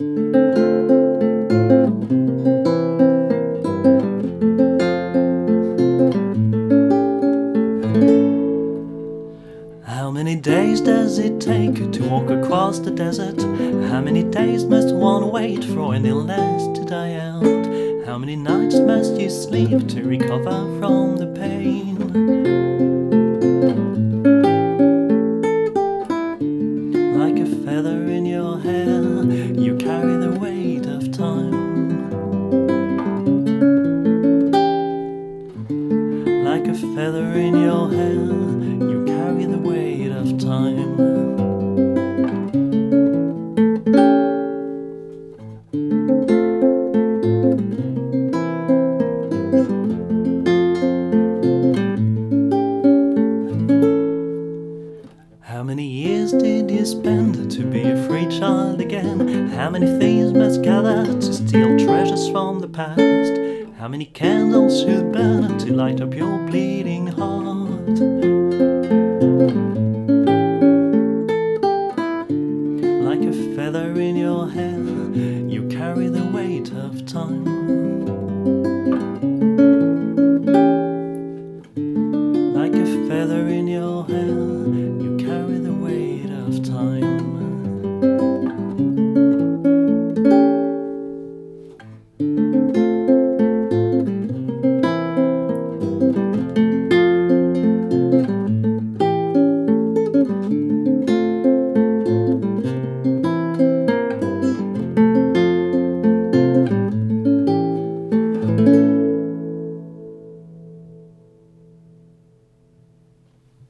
How many days does it take to walk across the desert? How many days must one wait for an illness to die out? How many nights must you sleep to recover from the pain? Like a feather in your hair, you carry the weight of time. Like a feather in your hair, you carry the weight of time. How many years did you spend to be a free child again? How many thieves must gather to steal treasures from the past? How many candles should burn to light up your bleeding heart?